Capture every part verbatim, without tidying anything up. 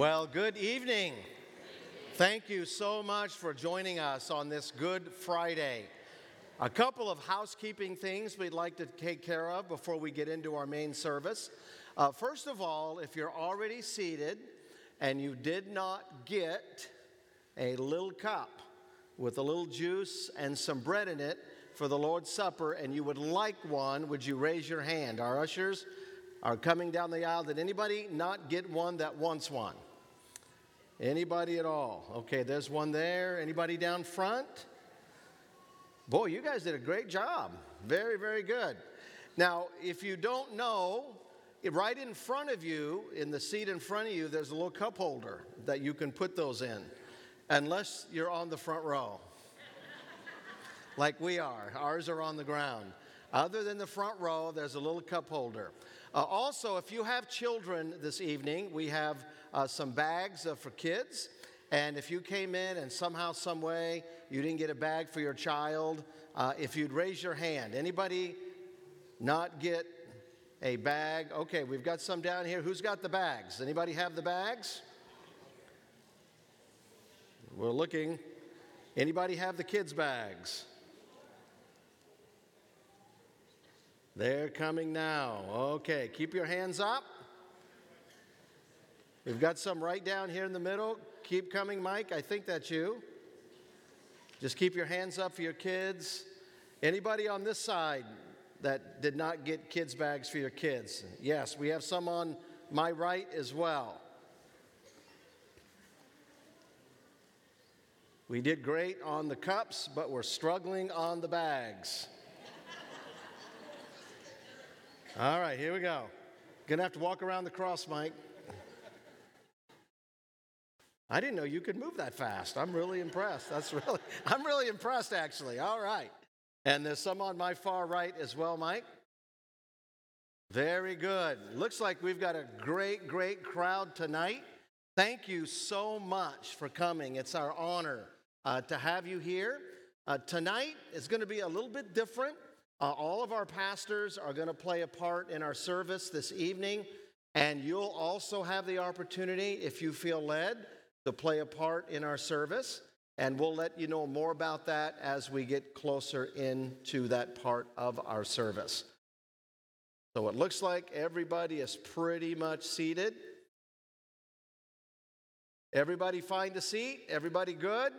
Well, good evening. Thank you so much for joining us on this Good Friday. A couple of housekeeping things we'd like to take care of before we get into our main service. Uh, first of all, if you're already seated and you did not get a little cup with a little juice and some bread in it for the Lord's Supper and you would like one, would you raise your hand? Our ushers are coming down the aisle. Did anybody not get one that wants one? Anybody at all? Okay, there's one there. Anybody down front? Boy, you guys did a great job. Very, very good. Now, if you don't know, right in front of you, in the seat in front of you, there's a little cup holder that you can put those in, unless you're on the front row, like we are. Ours are on the ground. Other than the front row, there's a little cup holder. Uh, also, if you have children this evening, we have uh, some bags uh, for kids. And if you came in and somehow, some way, you didn't get a bag for your child, uh, if you'd raise your hand. Anybody not get a bag? Okay, we've got some down here. Who's got the bags? Anybody have the bags? We're looking. Anybody have the kids' bags? They're coming now. Okay, keep your hands up. We've got some right down here in the middle. Keep coming, Mike. I think that's you. Just keep your hands up for your kids. Anybody on this side that did not get kids' bags for your kids? Yes, we have some on my right as well. We did great on the cups, but we're struggling on the bags. All right, here we go. Gonna have to walk around the cross, Mike. I didn't know you could move that fast. I'm really impressed. That's really, I'm really impressed, actually. All right. And there's some on my far right as well, Mike. Very good. Looks like we've got a great, great crowd tonight. Thank you so much for coming. It's our honor uh, to have you here. Uh, tonight is going to be a little bit different. Uh, all of our pastors are going to play a part in our service this evening, and you'll also have the opportunity, if you feel led, to play a part in our service, and we'll let you know more about that as we get closer into that part of our service. So it looks like everybody is pretty much seated. Everybody find a seat? Everybody good?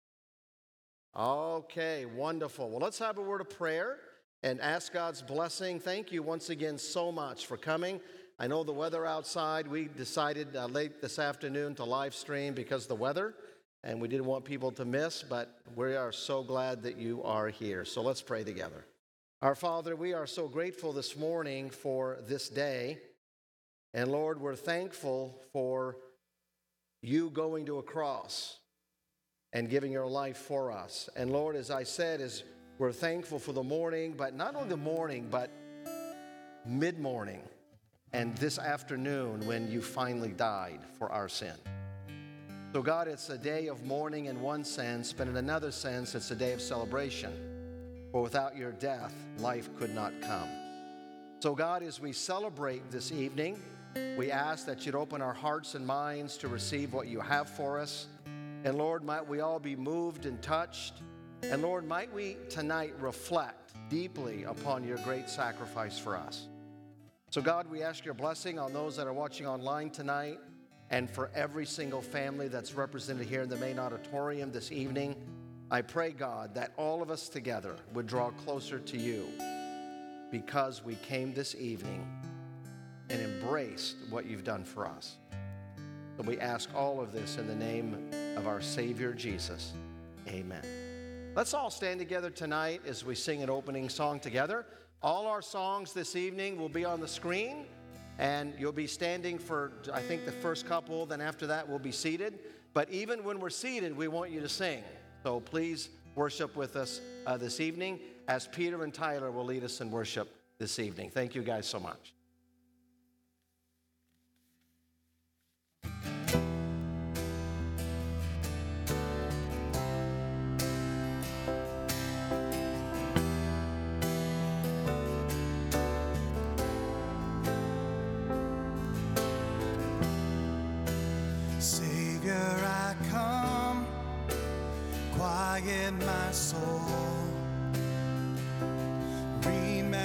Okay, wonderful. Well, let's have a word of prayer and ask God's blessing. Thank you once again so much for coming. I know the weather outside, we decided uh, late this afternoon to live stream because of the weather, and we didn't want people to miss, but we are so glad that you are here. So let's pray together. Our Father, we are so grateful this morning for this day, and Lord, we're thankful for you going to a cross and giving your life for us. And Lord, as I said, is we're thankful for the morning, but not only the morning, but mid-morning and this afternoon when you finally died for our sin. So God, it's a day of mourning in one sense, but in another sense, it's a day of celebration. For without your death, life could not come. So God, as we celebrate this evening, we ask that you'd open our hearts and minds to receive what you have for us. And Lord, might we all be moved and touched. And Lord, might we tonight reflect deeply upon your great sacrifice for us. So God, we ask your blessing on those that are watching online tonight and for every single family that's represented here in the main auditorium this evening. I pray, God, that all of us together would draw closer to you because we came this evening and embraced what you've done for us. So we ask all of this in the name of our Savior, Jesus. Amen. Let's all stand together tonight as we sing an opening song together. All our songs this evening will be on the screen, and you'll be standing for, I think, the first couple. Then after that, we'll be seated. But even when we're seated, we want you to sing. So please worship with us uh, this evening as Peter and Tyler will lead us in worship this evening. Thank you guys so much. Savior, I come, quiet my soul. Remember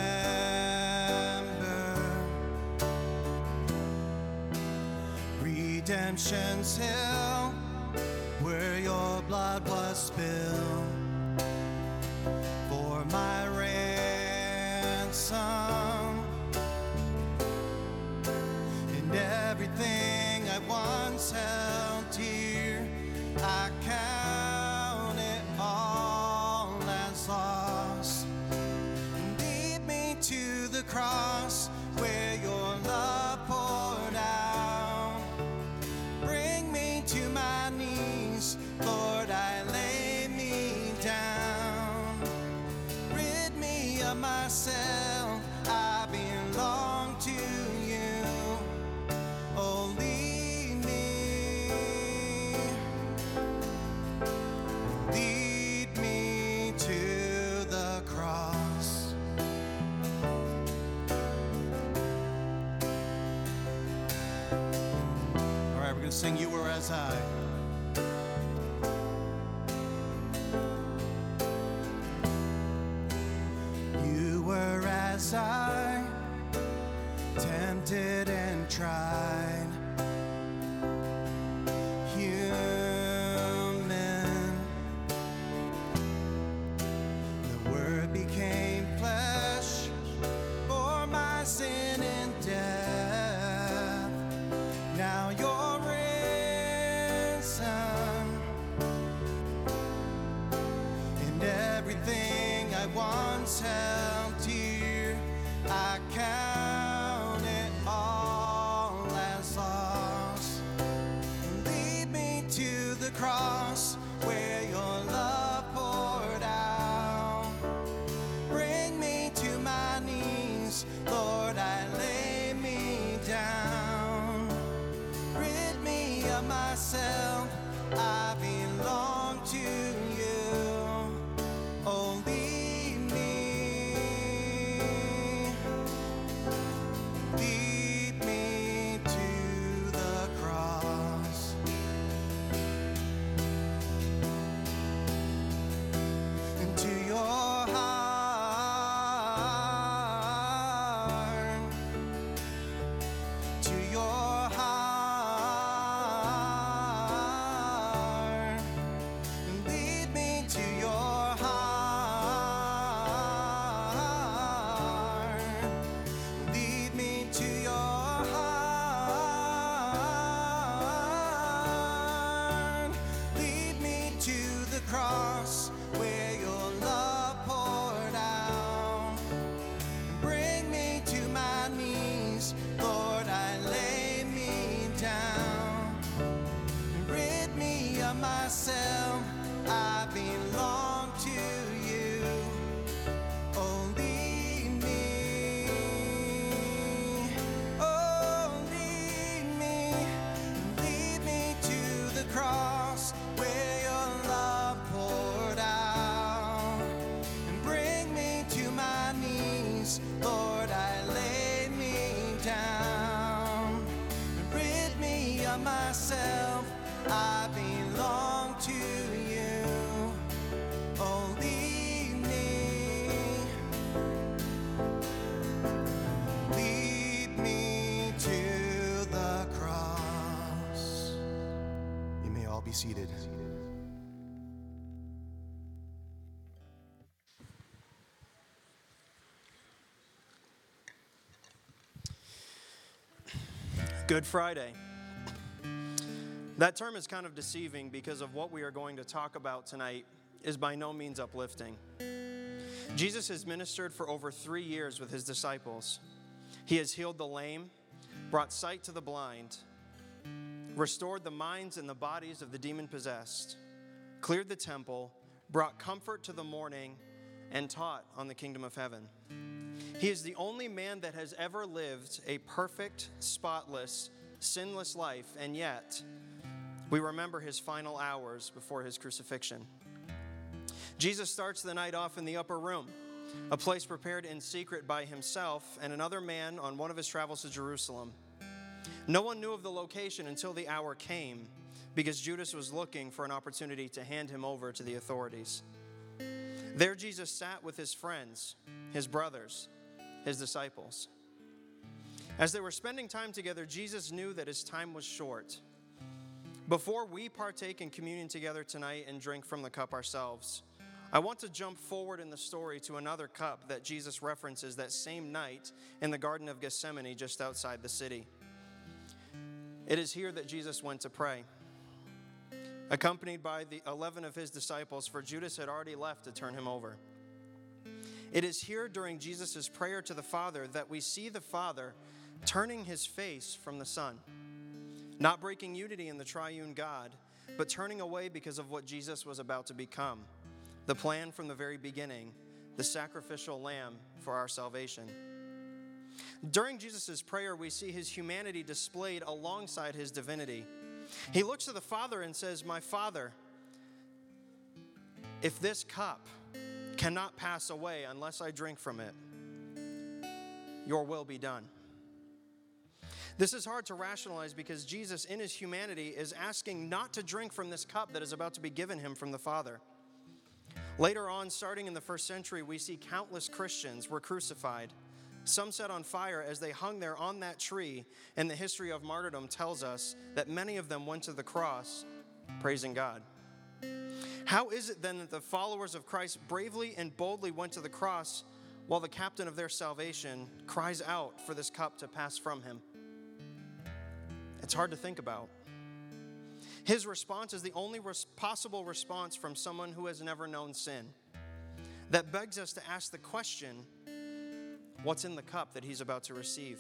redemption's hill, where your blood was spilled for my ransom. And everything I once held dear, I count it all as lost. Lead me to the cross where your love poured out. Bring me to my knees, Lord, I lay me down. Rid me of myself, I belong to you. Oh, lead me, lead me to the cross. All right, we're going to sing You Were As I. You were as I, tempted and tried, human. The Word became flesh, bore my sin and death. Now you're risen, and everything I once held dear, I count it all as lost. Lead me to the cross where your love poured out. Bring me to my knees, Lord, I lay me down. Rid me of myself, I belong to you. Oh, lead me, lead me to the cross. Into your heart, to your heart. Lead me to your heart. Lead me to your heart. Lead me to the cross where your love poured out. Bring me to my knees, Lord, I lay me down. Rid me of myself, I belong to you. Oh, lead me, oh, lead me, lead me to the cross where your love poured out. And bring me to my knees, Lord, I lay me down. Rid me of myself, I belong to you. Oh, lead me, lead me to the cross. You may all be seated. Good Friday. That term is kind of deceiving because of what we are going to talk about tonight is by no means uplifting. Jesus has ministered for over three years with his disciples. He has healed the lame, brought sight to the blind, restored the minds and the bodies of the demon-possessed, cleared the temple, brought comfort to the mourning, and taught on the kingdom of heaven. He is the only man that has ever lived a perfect, spotless, sinless life, and yet we remember his final hours before his crucifixion. Jesus starts the night off in the upper room, a place prepared in secret by himself and another man on one of his travels to Jerusalem. No one knew of the location until the hour came, because Judas was looking for an opportunity to hand him over to the authorities. There Jesus sat with his friends, his brothers, his disciples. As they were spending time together, Jesus knew that his time was short. Before we partake in communion together tonight and drink from the cup ourselves, I want to jump forward in the story to another cup that Jesus references that same night in the Garden of Gethsemane just outside the city. It is here that Jesus went to pray, accompanied by the eleven of his disciples, for Judas had already left to turn him over. It is here during Jesus' prayer to the Father that we see the Father turning his face from the Son, not breaking unity in the triune God, but turning away because of what Jesus was about to become, the plan from the very beginning, the sacrificial lamb for our salvation. During Jesus' prayer, we see his humanity displayed alongside his divinity. He looks to the Father and says, "My Father, if this cup cannot pass away unless I drink from it, your will be done." This is hard to rationalize because Jesus, in his humanity, is asking not to drink from this cup that is about to be given him from the Father. Later on, starting in the first century, we see countless Christians were crucified, some set on fire as they hung there on that tree, and the history of martyrdom tells us that many of them went to the cross praising God. How is it then that the followers of Christ bravely and boldly went to the cross while the captain of their salvation cries out for this cup to pass from him? It's hard to think about. His response is the only res- possible response from someone who has never known sin. That begs us to ask the question, what's in the cup that he's about to receive?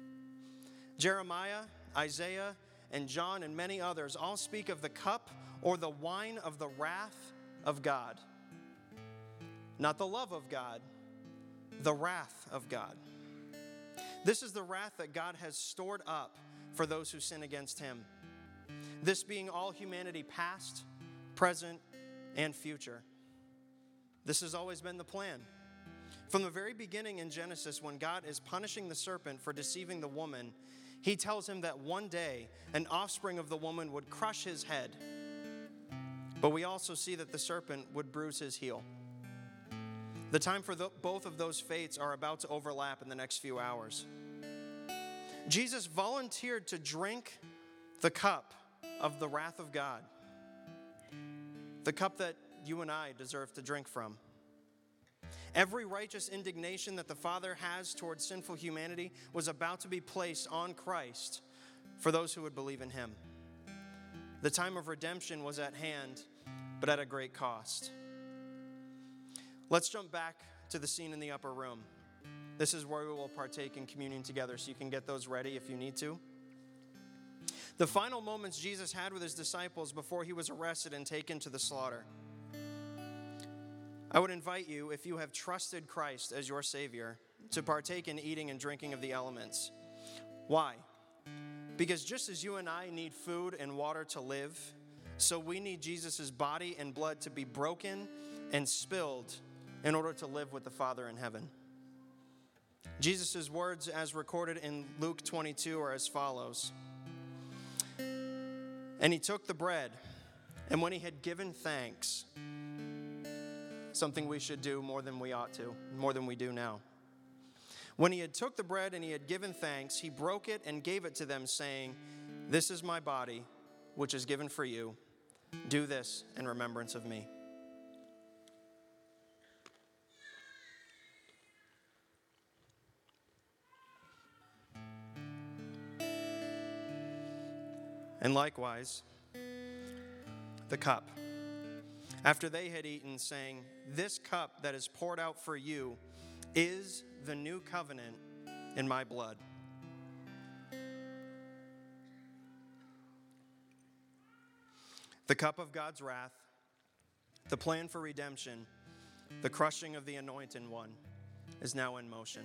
Jeremiah, Isaiah, and John, and many others all speak of the cup or the wine of the wrath of God. Not the love of God, the wrath of God. This is the wrath that God has stored up for those who sin against him. This being all humanity past, present, and future. This has always been the plan. From the very beginning in Genesis, when God is punishing the serpent for deceiving the woman, he tells him that one day an offspring of the woman would crush his head. But we also see that the serpent would bruise his heel. The time for the, both of those fates are about to overlap in the next few hours. Jesus volunteered to drink the cup of the wrath of God, the cup that you and I deserve to drink from. Every righteous indignation that the Father has towards sinful humanity was about to be placed on Christ for those who would believe in him. The time of redemption was at hand, but at a great cost. Let's jump back to the scene in the upper room. This is where we will partake in communion together, so you can get those ready if you need to. The final moments Jesus had with his disciples before he was arrested and taken to the slaughter. I would invite you, if you have trusted Christ as your Savior, to partake in eating and drinking of the elements. Why? Because just as you and I need food and water to live, so we need Jesus' body and blood to be broken and spilled in order to live with the Father in heaven. Jesus' words, as recorded in Luke twenty-two, are as follows. And he took the bread, and when he had given thanks, something we should do more than we ought to, more than we do now. When he had took the bread and he had given thanks, he broke it and gave it to them, saying, "This is my body, which is given for you. Do this in remembrance of me." And likewise, the cup, after they had eaten, saying, "This cup that is poured out for you is the new covenant in my blood." The cup of God's wrath, the plan for redemption, the crushing of the anointed one is now in motion.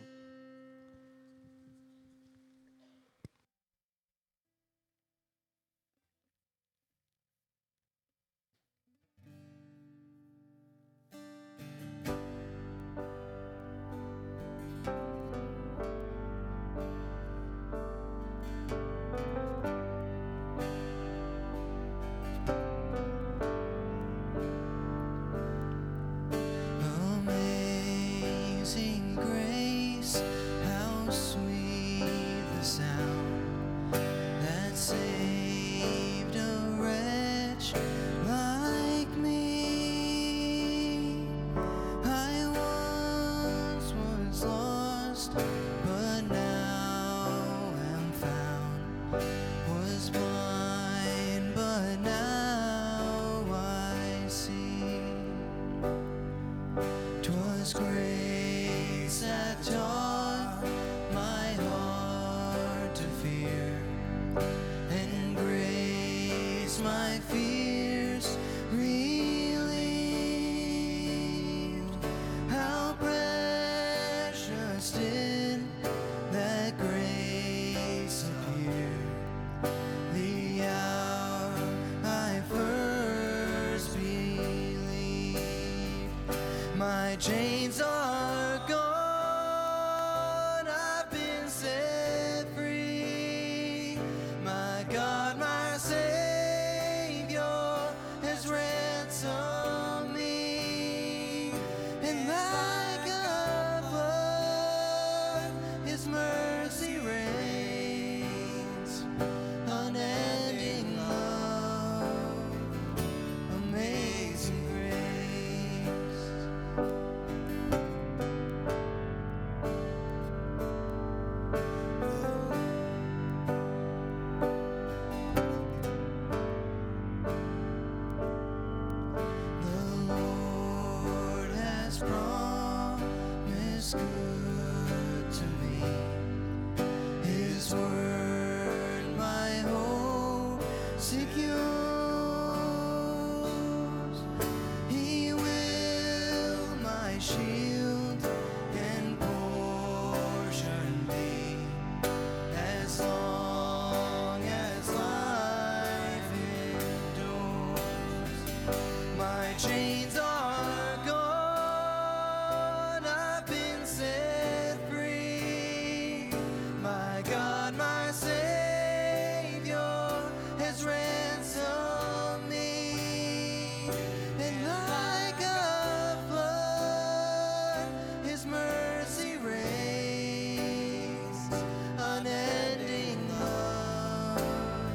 my fears relieved. How precious did that grace appear the hour I first believed. My chains are gone, I've been set free. My God, my Savior has ransomed me. And like a flood, His mercy reigns. Unending love, amazing grace. The Lord has promised good to me. His word my hope secures. He will my shield and portion be, as long as life endures. My chains are gone, I've been set free. My God, my Savior has ransomed me. And like a flood, His mercy reigns. Unending love,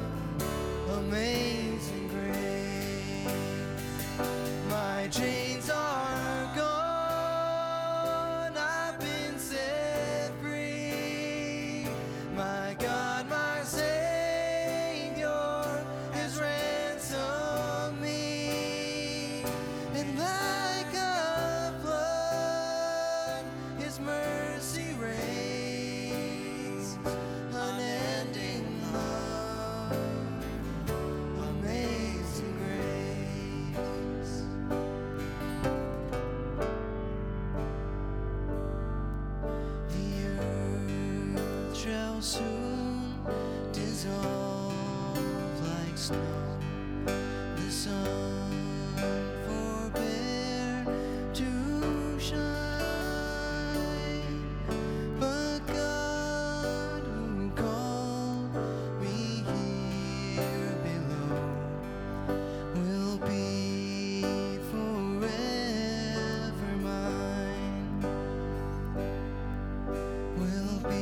amazing grace. My chains are gone, I've been set free. My God, my Savior has ransomed me. And like a flood, His mercy reigns. Unending love, amazing grace. The earth shall soon dissolve like snow. The sun forbear to shine. But God, who called me here below, will be forever mine. Will be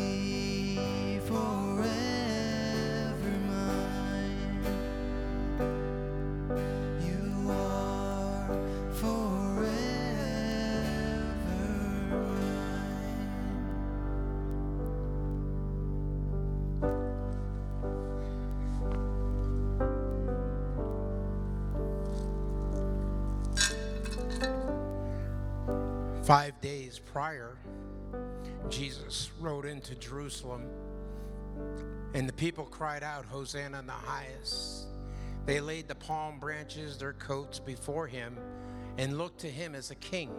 forever mine. You are forever mine. Five days prior, Jesus rode into Jerusalem, and the people cried out, "Hosanna in the highest." They laid the palm branches, their coats, before him and looked to him as a king.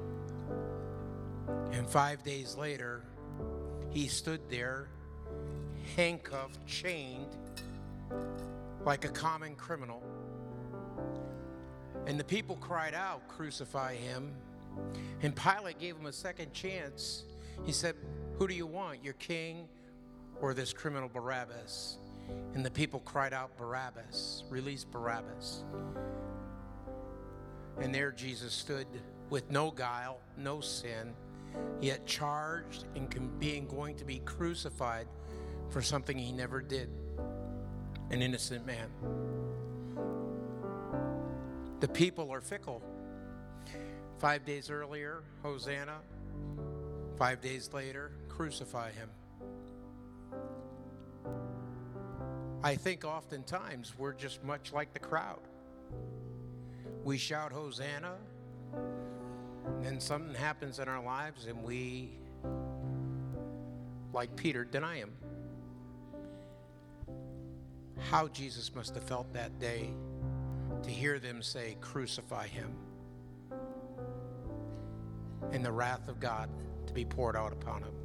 And five days later, he stood there, handcuffed, chained, like a common criminal. And the people cried out, "Crucify him." And Pilate gave him a second chance. He said, "Who do you want, your king or this criminal Barabbas?" And the people cried out, "Barabbas, release Barabbas." And there Jesus stood with no guile, no sin, yet charged and being going to be crucified for something he never did, an innocent man. The people are fickle. Five days earlier, Hosanna. Five days later, crucify him. I think oftentimes we're just much like the crowd. We shout Hosanna, and then something happens in our lives and we, like Peter, deny him. how Jesus must have felt that day to hear them say, "Crucify him," and the wrath of God to be poured out upon him.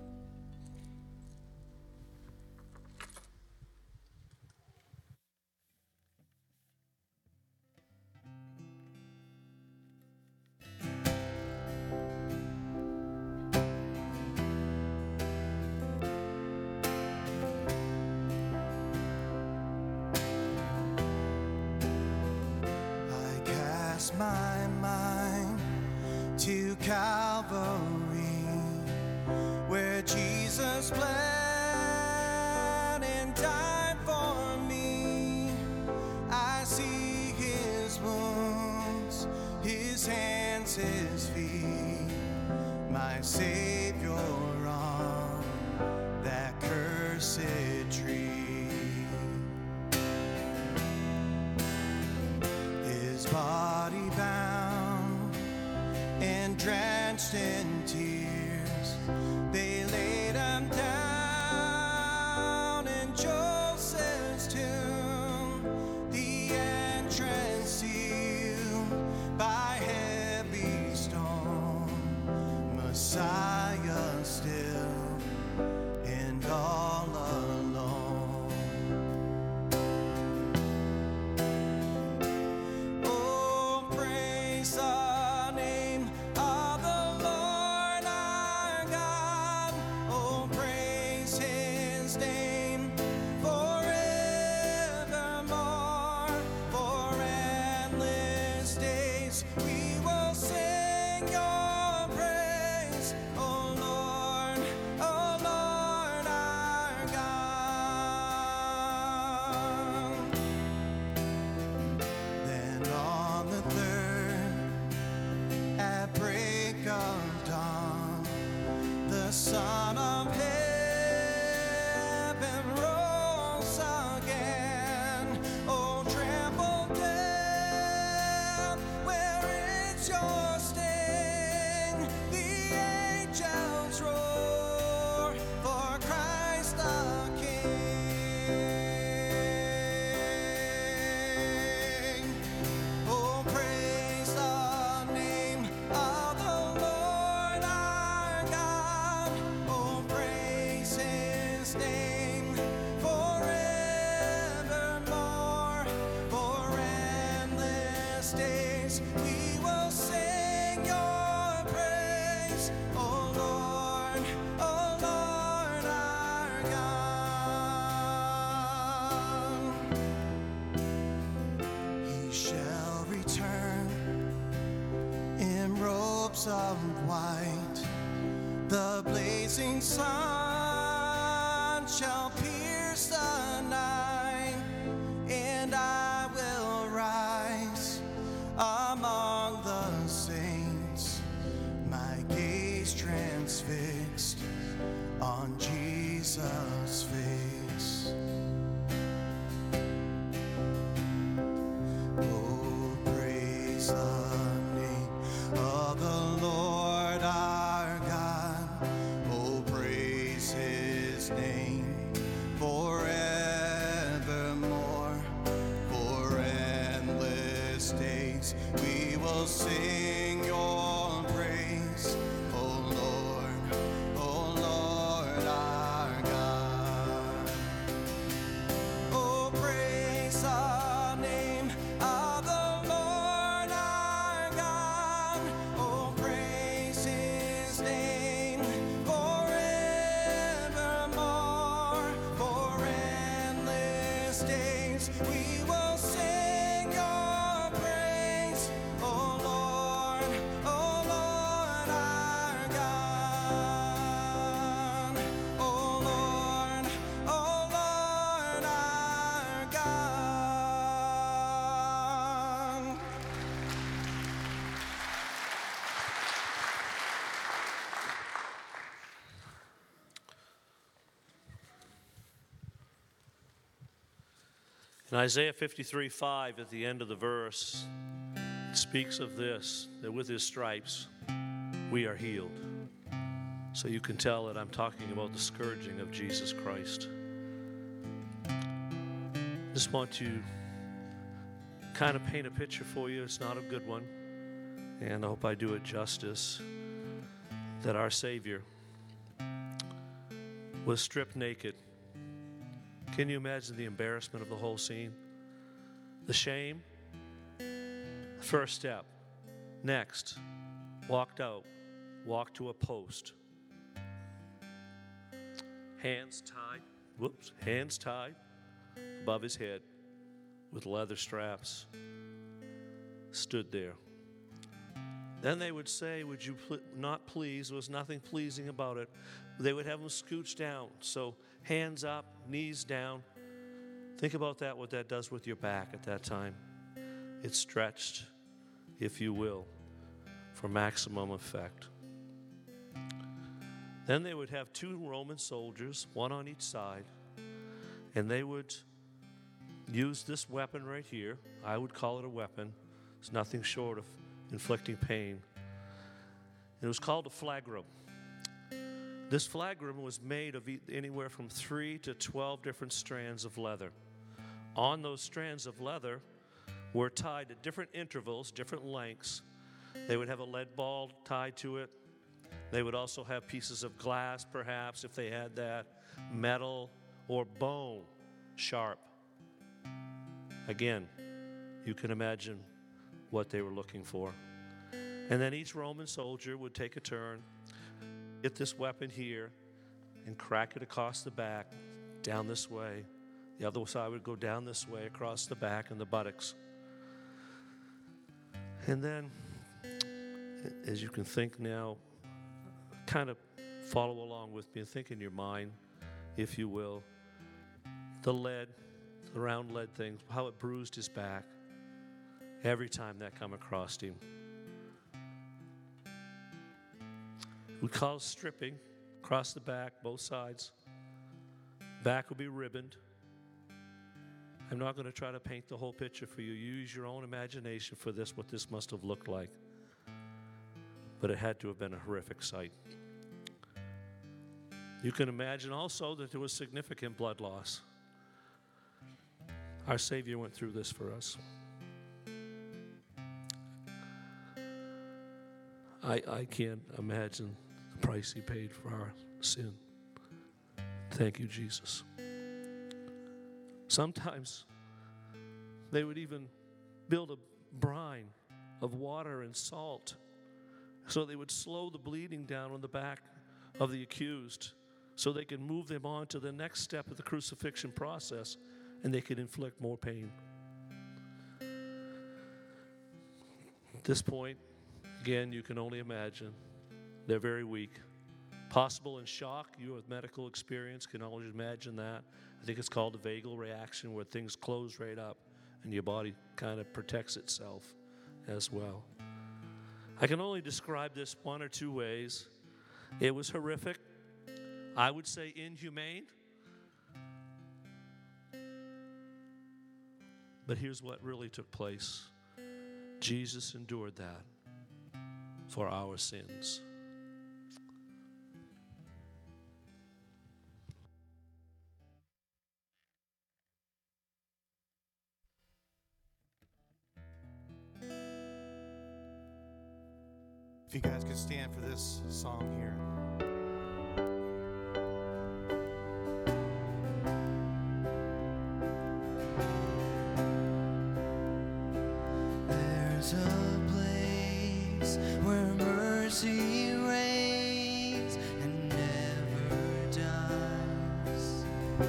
My mind to Calvary, where Jesus bled and died for me. I see his wounds, his hands, his feet, my Savior on that cursed tree. His body bound and drenched in tears, they laid him down in Joseph's tomb, the entrance sealed by heavy stone. Messiah still and all alone. Of white, the blazing sun shall pierce the night, and I will rise among the saints, my gaze transfixed on Jesus' face. Oh, praise the name of the Lord our God. Oh, praise his name forevermore. For endless days we will sing your praise, oh Lord, oh Lord our God. Oh, praise the name of the Lord our God. Oh, praise his name forevermore. For endless days we will sing your praise, oh Lord, oh Lord our God. Oh Lord, oh Lord our God. In Isaiah fifty-three five, at the end of the verse, it speaks of this, that with his stripes we are healed. So you can tell that I'm talking about the scourging of Jesus Christ. just want to kind of paint a picture for you. It's not a good one, and I hope I do it justice, that our Savior was stripped naked. Can you imagine the embarrassment of the whole scene? The shame? First step. Next, walked out, walked to a post. Hands tied, whoops, hands tied above his head with leather straps. Stood there. Then they would say, would you pl- not please? There was nothing pleasing about it. They would have him scooch down. So hands up, knees down. Think about that, what that does with your back at that time. It's stretched, if you will, for maximum effect. Then they would have two Roman soldiers, one on each side, and they would use this weapon right here. I would call it a weapon. It's nothing short of inflicting pain. It was called a flagrum. This flagrum was made of anywhere from three to twelve different strands of leather. On those strands of leather were tied at different intervals, different lengths. They would have a lead ball tied to it. They would also have pieces of glass, perhaps, if they had that, metal or bone, sharp. Again, you can imagine what they were looking for. And then each Roman soldier would take a turn, get this weapon here, and crack it across the back, down this way. The other side would go down this way, across the back and the buttocks. And then, as you can think now, kind of follow along with me and think in your mind, if you will, the lead, the round lead thing, how it bruised his back every time that come across him. We call it stripping, across the back, both sides. Back will be ribboned. I'm not going to try to paint the whole picture for you. Use your own imagination for this, what this must have looked like. But it had to have been a horrific sight. You can imagine also that there was significant blood loss. Our Savior went through this for us. I, I can't imagine the price he paid for our sin. Thank you, Jesus. Sometimes they would even build a brine of water and salt so they would slow the bleeding down on the back of the accused so they could move them on to the next step of the crucifixion process and they could inflict more pain. At this point, again, you can only imagine they're very weak. Possible in shock, you with medical experience can always imagine that. I think it's called a vagal reaction where things close right up and your body kind of protects itself as well. I can only describe this one or two ways. It was horrific. I would say inhumane. But here's what really took place. Jesus endured that for our sins. If you guys could stand for this song here. There's a place where mercy reigns and never dies.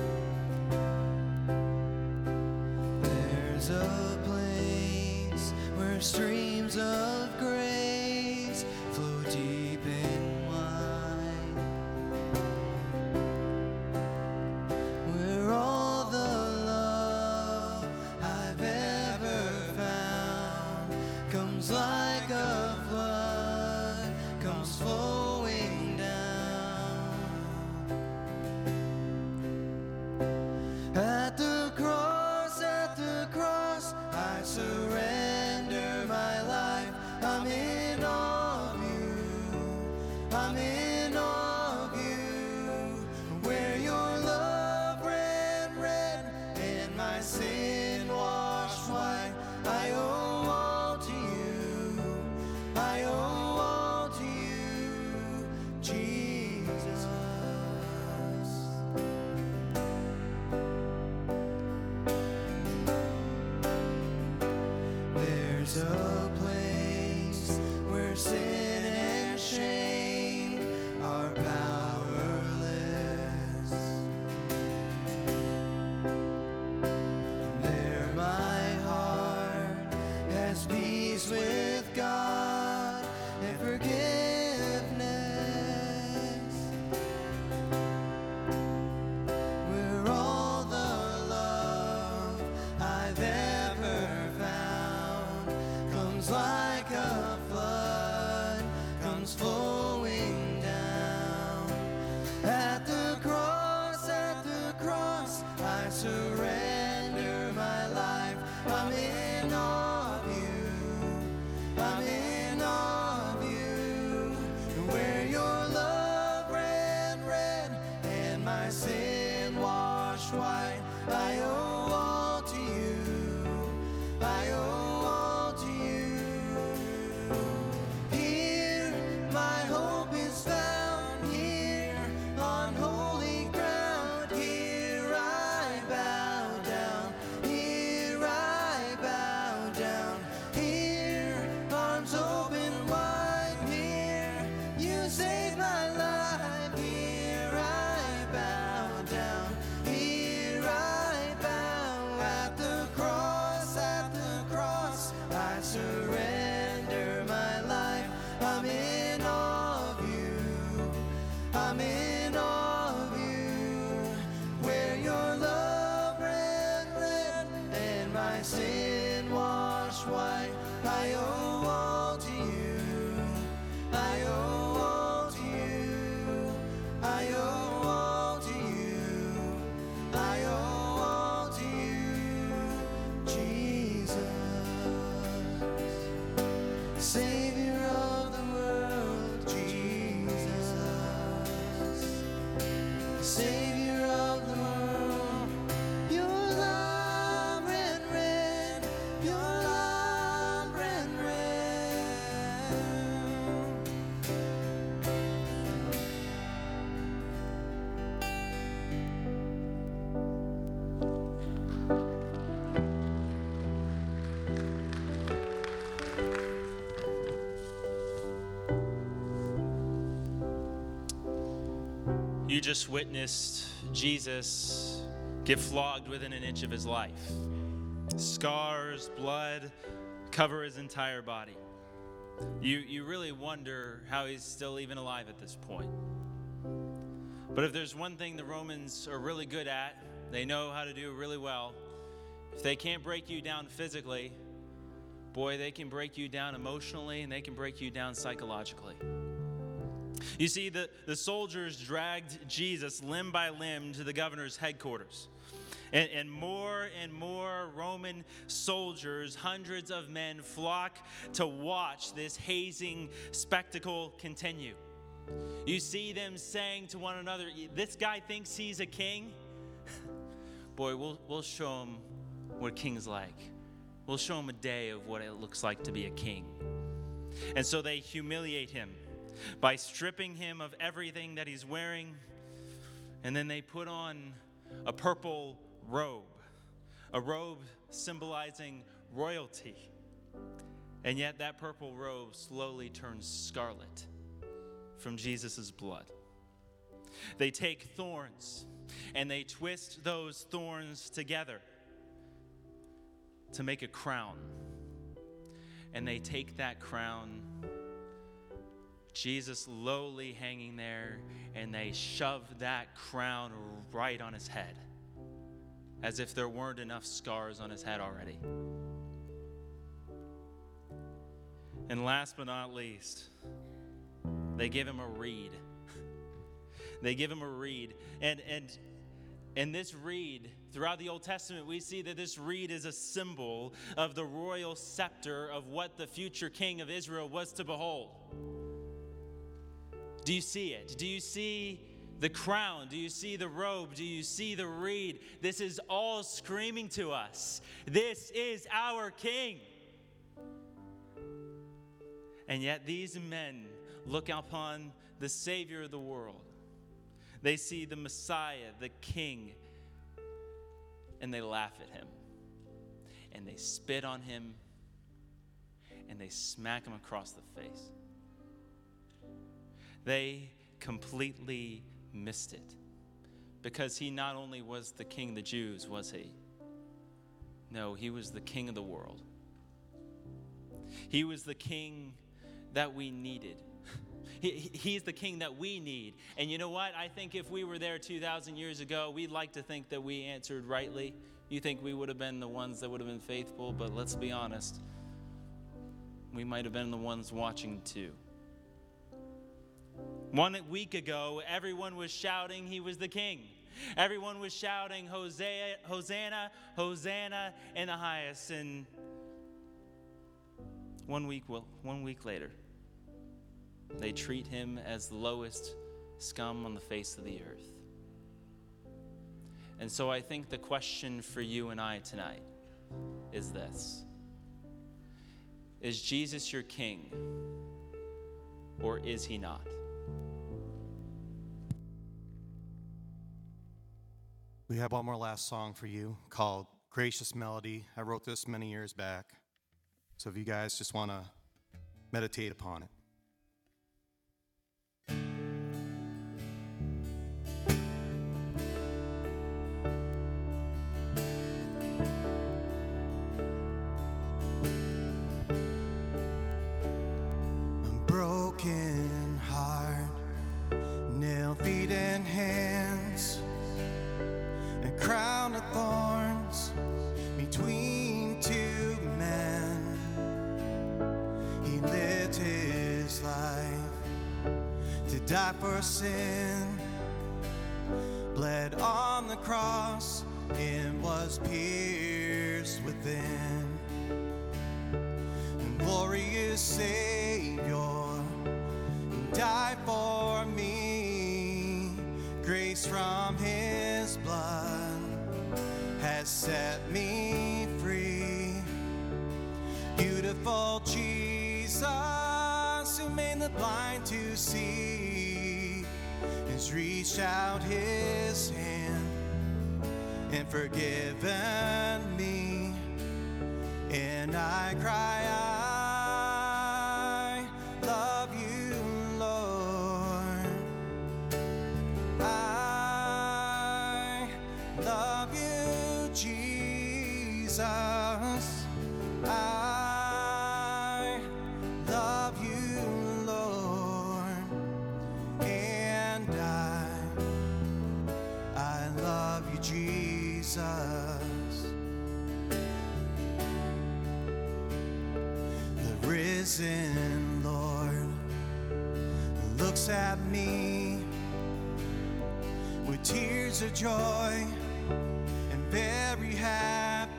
There's a place where streams of grace flow deep and wide, where all the love I've ever found comes like a flood, comes flowing down. At the cross, at the cross, I surrender my life. I'm a place where sin and shame are powerless. There my heart has peace with God and forgiveness, where all the love I've ever found comes like a flood, comes flowing down. At the cross, at the cross, I surrender my life. I'm in awe of you. I'm in awe of you. Where your love ran red and my sin washed white, I owe all to you. I owe all to you. Here my hope is found, here on holy ground. Here I bow down, here I bow down. Here, arms open wide, here you saved my life. Here I bow down, here I bow. At the cross, at the cross, I surrender my life. I'm in awe of you. I'm in awe of you. Where your love ran red and my sin washed white, I owe all to you. I owe all to you. I owe all to you. I owe all to you, Jesus, Savior of the world, Jesus, Savior of the world. Your love ran red, your love ran red. You just witnessed Jesus get flogged within an inch of his life. Scars, blood, cover his entire body. You, you really wonder how he's still even alive at this point. But if there's one thing the Romans are really good at, they know how to do really well. If they can't break you down physically, boy, they can break you down emotionally and they can break you down psychologically. You see, the, the soldiers dragged Jesus limb by limb to the governor's headquarters. And, and more and more Roman soldiers, hundreds of men, flock to watch this hazing spectacle continue. You see them saying to one another, this guy thinks he's a king? Boy, we'll, we'll show him what a king's like. We'll show him a day of what it looks like to be a king. And so they humiliate him by stripping him of everything that he's wearing, and then they put on a purple robe, a robe symbolizing royalty. And yet that purple robe slowly turns scarlet from Jesus' blood. They take thorns and they twist those thorns together to make a crown. And they take that crown, Jesus lowly hanging there, and they shove that crown right on his head, as if there weren't enough scars on his head already. And last but not least, they give him a reed. They give him a reed. And, and, and this reed, throughout the Old Testament, we see that this reed is a symbol of the royal scepter of what the future king of Israel was to behold. Do you see it? Do you see the crown? Do you see the robe? Do you see the reed? This is all screaming to us, this is our king. And yet these men look upon the Savior of the world. They see the Messiah, the King, and they laugh at him. And they spit on him, and they smack him across the face. They completely missed it, because he not only was the king of the Jews, was he? No, he was the king of the world. He was the king that we needed. He, he's the king that we need. And you know what? I think if we were there two thousand years ago, we'd like to think that we answered rightly. You think we would have been the ones that would have been faithful, but let's be honest. We might have been the ones watching too. One week ago, everyone was shouting he was the king. Everyone was shouting, Hosea, Hosanna, Hosanna in the highest. And one week, well, one week later, they treat him as the lowest scum on the face of the earth. And so I think the question for you and I tonight is this: is Jesus your king, or is he not? We have one more last song for you called Gracious Melody. I wrote this many years back. So if you guys just want to meditate upon it. Broken heart, nailed feet and hands, a crown of thorns between two men. He lived his life to die for sin, bled on the cross and was pierced within. And glorious Savior, died for me. Grace from his blood has set me free. Beautiful Jesus, who made the blind to see, has reached out his hand and forgiven me. And I cry out, I love you, Lord, and I, I love you, Jesus. The risen Lord looks at me with tears of joy and very happy.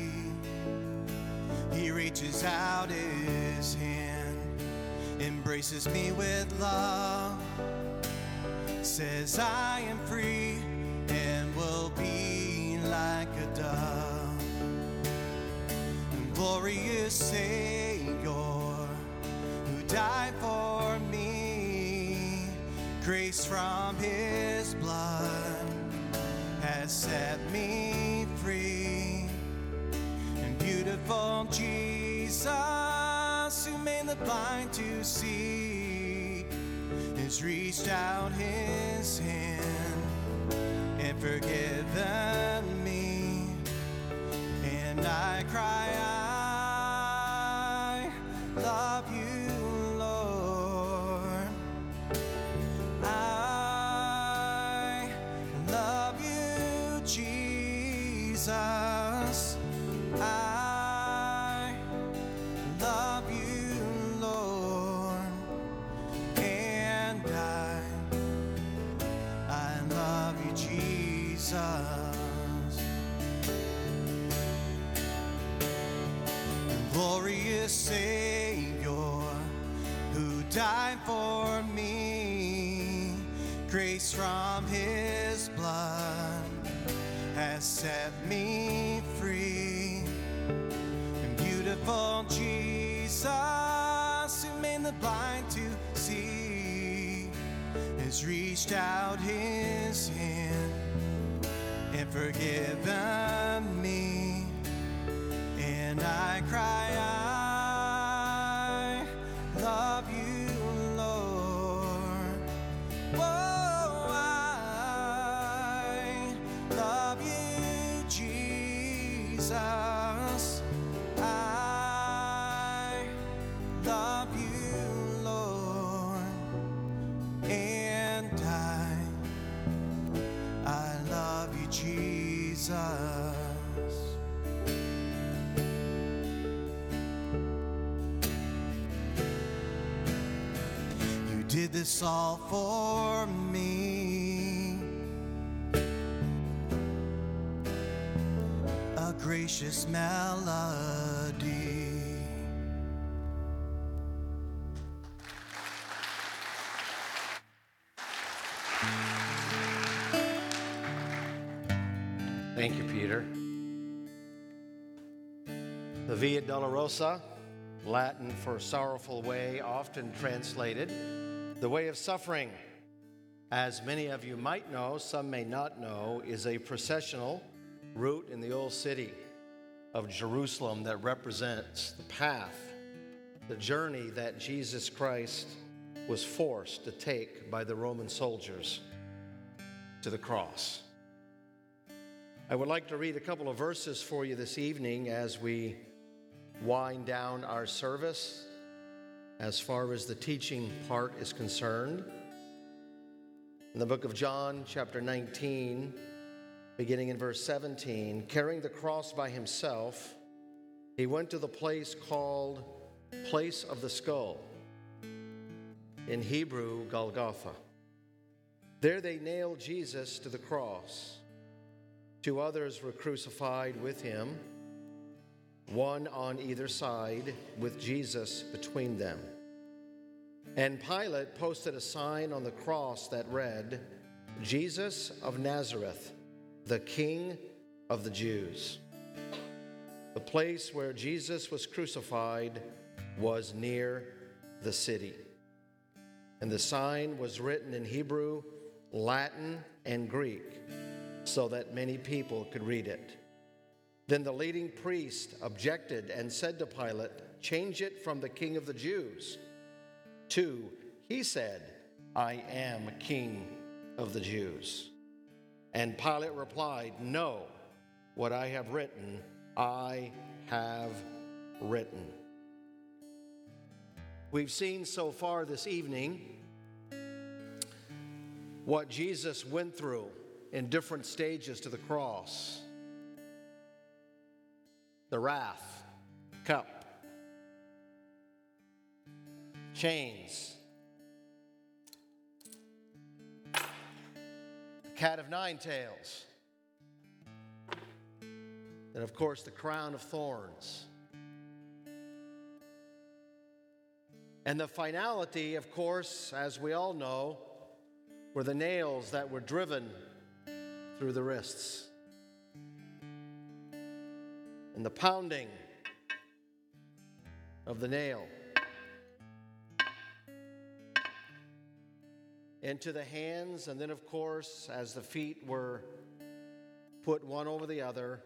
He reaches out his hand, embraces me with love, says I am free and will be like a dove. And glorious Savior, who died for me, grace from his blood has set me free. Beautiful Jesus, who made the blind to see, has reached out his hand and forgiven me. And I cry, I love you, Lord. I love you, Jesus. I love you, Lord, and I, I love you, Jesus. The glorious Savior, who died for me, grace from his blood has set me free. And beautiful Jesus, who made the blind to see, has reached out his hand and forgiven me. And I cry, did this all for me. A gracious melody. Thank you, Peter. The Via Dolorosa, Latin for sorrowful way, often translated the way of suffering. As many of you might know, some may not know, is a processional route in the old city of Jerusalem that represents the path, the journey that Jesus Christ was forced to take by the Roman soldiers to the cross. I would like to read a couple of verses for you this evening as we wind down our service as far as the teaching part is concerned. In the book of John, chapter nineteen, beginning in verse seventeen, carrying the cross by himself, he went to the place called Place of the Skull, in Hebrew, Golgotha. There they nailed Jesus to the cross. Two others were crucified with him, one on either side, with Jesus between them. And Pilate posted a sign on the cross that read, Jesus of Nazareth, the King of the Jews. The place where Jesus was crucified was near the city. And the sign was written in Hebrew, Latin, and Greek, so that many people could read it. Then the leading priest objected and said to Pilate, change it from the King of the Jews to, he said, I am King of the Jews. And Pilate replied, no, what I have written, I have written. We've seen so far this evening what Jesus went through in different stages to the cross. The wrath, cup, chains, the cat of nine tails, and of course the crown of thorns. And the finality, of course, as we all know, were the nails that were driven through the wrists, and the pounding of the nail into the hands, and then of course as the feet were put one over the other,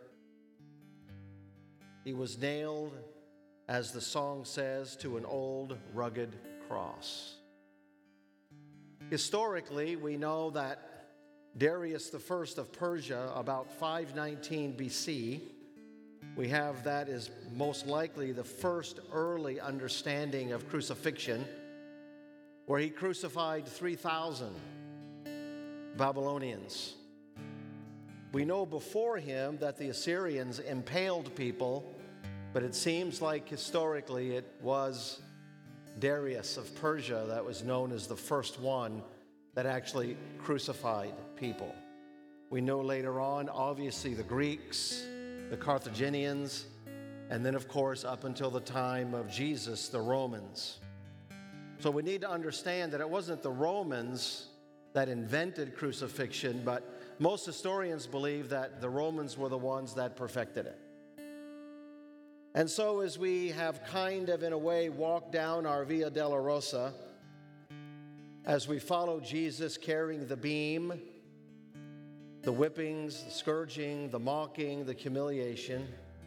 he was nailed, as the song says, to an old rugged cross. Historically, we know that Darius the First of Persia, about five nineteen B C, we have that as most likely the first early understanding of crucifixion, where he crucified three thousand Babylonians. We know before him that the Assyrians impaled people, but it seems like historically it was Darius of Persia that was known as the first one that actually crucified people. We know later on, obviously, the Greeks, the Carthaginians, and then, of course, up until the time of Jesus, the Romans. So we need to understand that it wasn't the Romans that invented crucifixion, but most historians believe that the Romans were the ones that perfected it. And so as we have kind of, in a way, walked down our Via Dolorosa, as we follow Jesus carrying the beam, the whippings, the scourging, the mocking, the humiliation,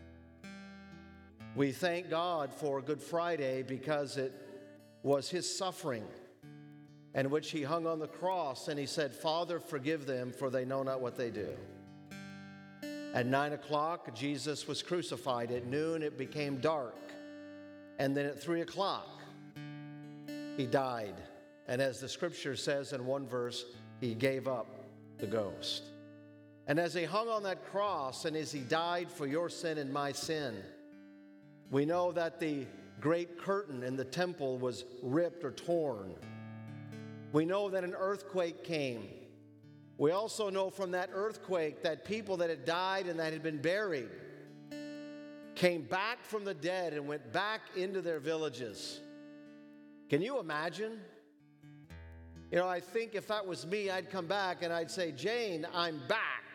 we thank God for Good Friday because it was his suffering in which he hung on the cross and he said, Father, forgive them, for they know not what they do. At nine o'clock, Jesus was crucified. At noon, it became dark. And then at three o'clock, he died. And as the scripture says in one verse, he gave up the ghost. And as he hung on that cross and as he died for your sin and my sin, we know that the great curtain in the temple was ripped or torn. We know that an earthquake came. We also know from that earthquake that people that had died and that had been buried came back from the dead and went back into their villages. Can you imagine? You know, I think if that was me, I'd come back and I'd say, Jane, I'm back.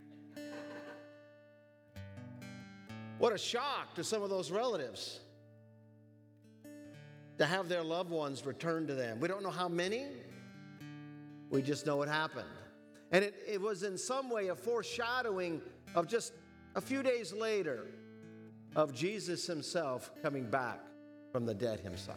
What a shock to some of those relatives to have their loved ones returned to them. We don't know how many. We just know it happened. And it, it was in some way a foreshadowing of just a few days later of Jesus himself coming back from the dead himself.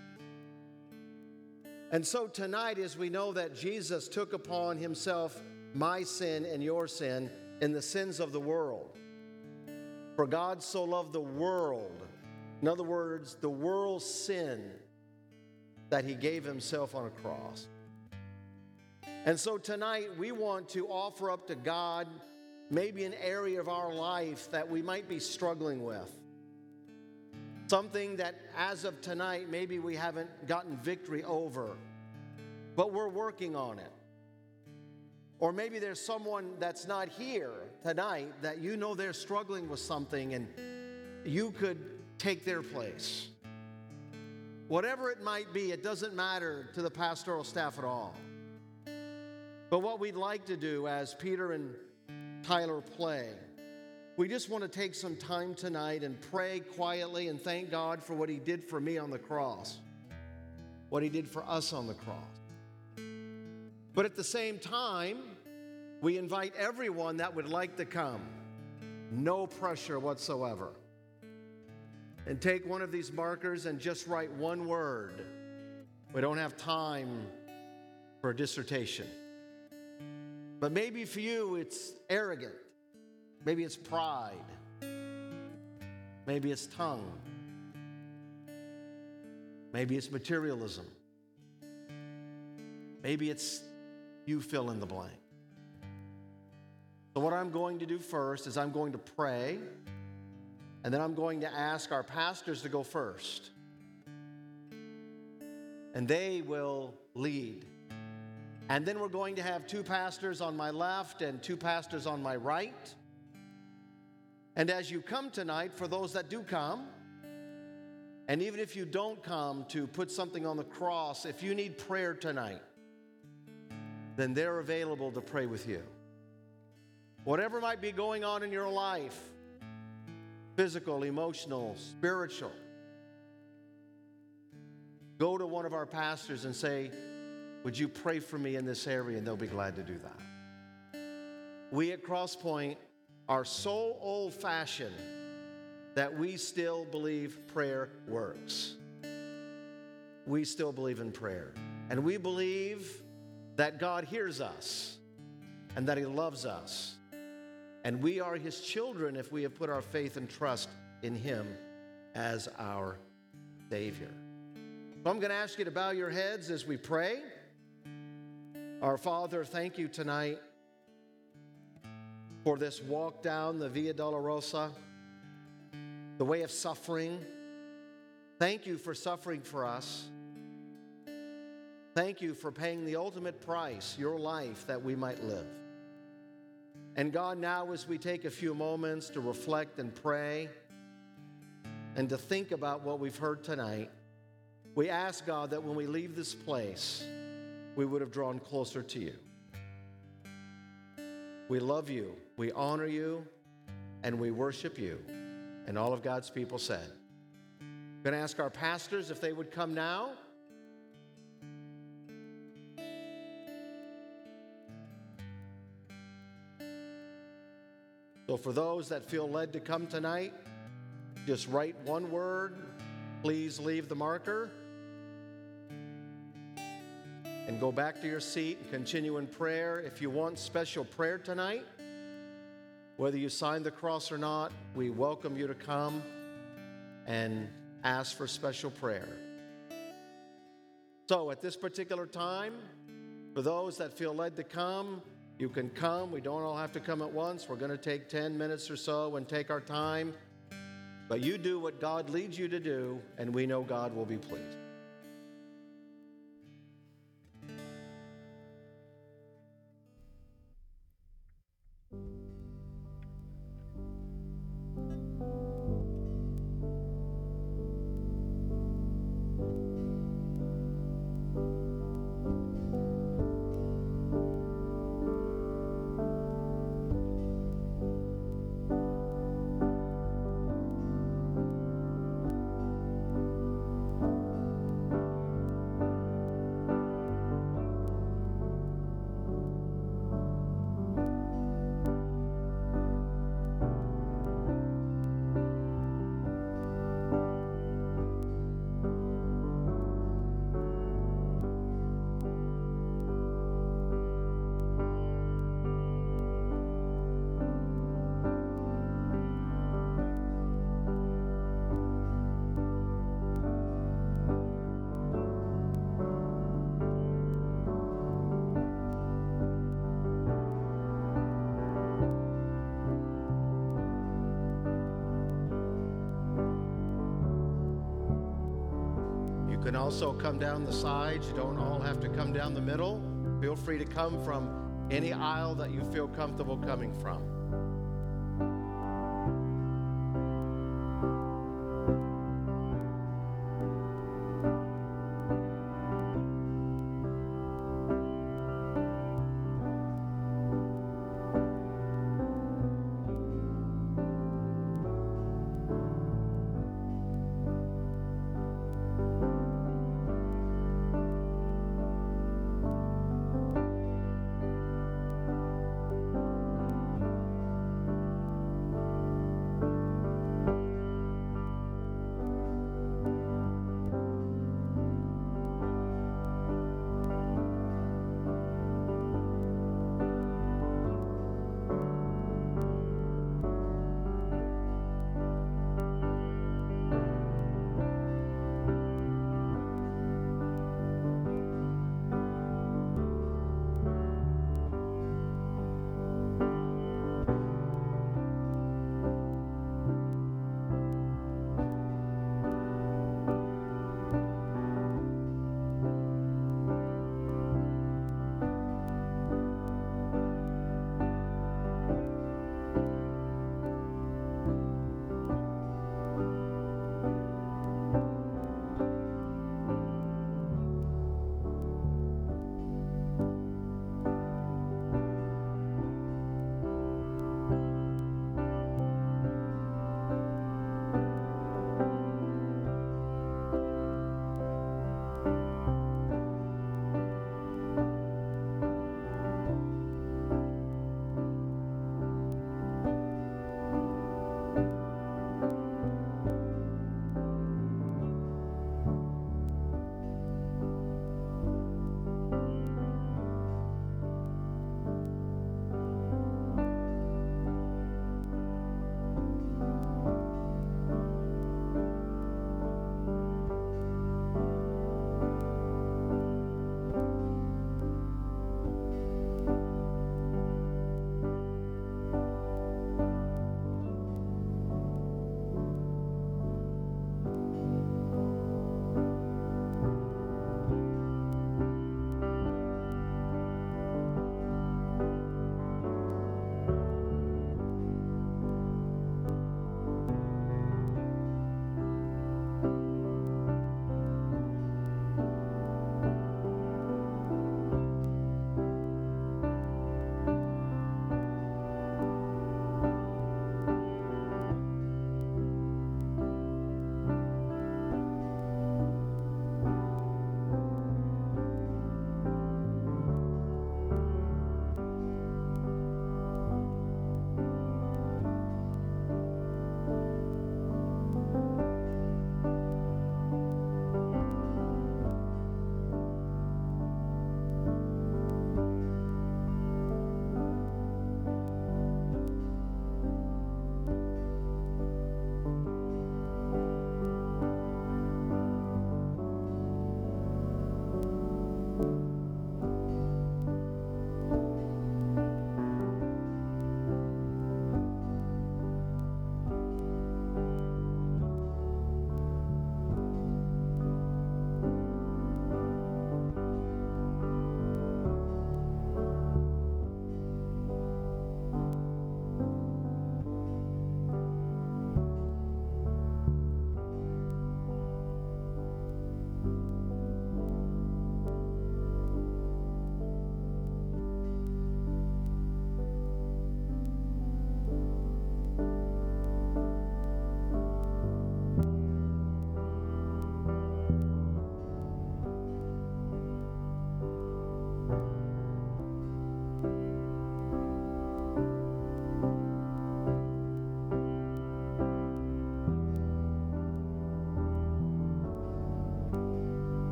And so tonight, as we know that Jesus took upon himself my sin and your sin and the sins of the world. For God so loved the world, in other words, the world's sin, that he gave himself on a cross. And so tonight we want to offer up to God maybe an area of our life that we might be struggling with. Something that as of tonight maybe we haven't gotten victory over, but we're working on it. Or maybe there's someone that's not here tonight that you know they're struggling with something and you could take their place. Whatever it might be, it doesn't matter to the pastoral staff at all. But what we'd like to do as Peter and Tyler play, we just want to take some time tonight and pray quietly and thank God for what he did for me on the cross, what he did for us on the cross. But at the same time, we invite everyone that would like to come, no pressure whatsoever, and take one of these markers and just write one word. We don't have time for a dissertation. But maybe for you it's arrogant. Maybe it's pride. Maybe it's tongue. Maybe it's materialism. Maybe it's you fill in the blank. So what I'm going to do first is I'm going to pray, and then I'm going to ask our pastors to go first. And they will lead. And then we're going to have two pastors on my left and two pastors on my right. And as you come tonight, for those that do come, and even if you don't come to put something on the cross, if you need prayer tonight, then they're available to pray with you. Whatever might be going on in your life, physical, emotional, spiritual, go to one of our pastors and say, would you pray for me in this area? And they'll be glad to do that. We at Crosspoint are so old-fashioned that we still believe prayer works. We still believe in prayer. And we believe that God hears us and that he loves us. And we are his children if we have put our faith and trust in him as our Savior. So I'm going to ask you to bow your heads as we pray. Our Father, thank you tonight for this walk down the Via Dolorosa, the way of suffering. Thank you for suffering for us. Thank you for paying the ultimate price, your life, that we might live. And God, now as we take a few moments to reflect and pray and to think about what we've heard tonight, we ask, God, that when we leave this place, we would have drawn closer to you. We love you, we honor you, and we worship you. And all of God's people said. I'm going to ask our pastors if they would come now. So for those that feel led to come tonight, just write one word. Please leave the marker and go back to your seat and continue in prayer. If you want special prayer tonight, whether you sign the cross or not, we welcome you to come and ask for special prayer. So at this particular time, for those that feel led to come, you can come. We don't all have to come at once. We're going to take ten minutes or so and take our time. But you do what God leads you to do, and we know God will be pleased. You can also come down the sides. You don't all have to come down the middle. Feel free to come from any aisle that you feel comfortable coming from.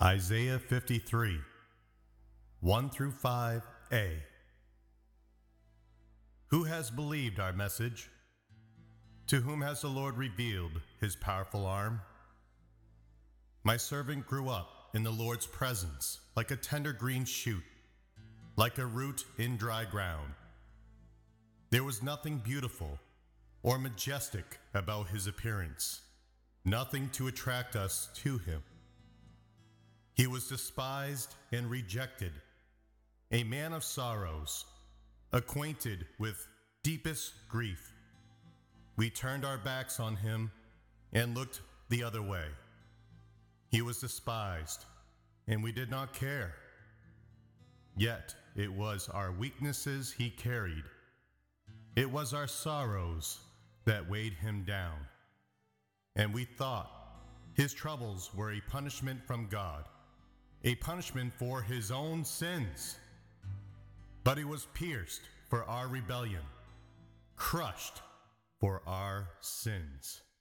Isaiah fifty-three, one through five a. Who has believed our message? To whom has the Lord revealed his powerful arm? My servant grew up in the Lord's presence like a tender green shoot, like a root in dry ground. There was nothing beautiful or majestic about his appearance, nothing to attract us to him. He was despised and rejected, a man of sorrows, acquainted with deepest grief. We turned our backs on him and looked the other way. He was despised, and we did not care. Yet it was our weaknesses he carried. It was our sorrows that weighed him down. And we thought his troubles were a punishment from God, a punishment for his own sins. But he was pierced for our rebellion, crushed for our sins.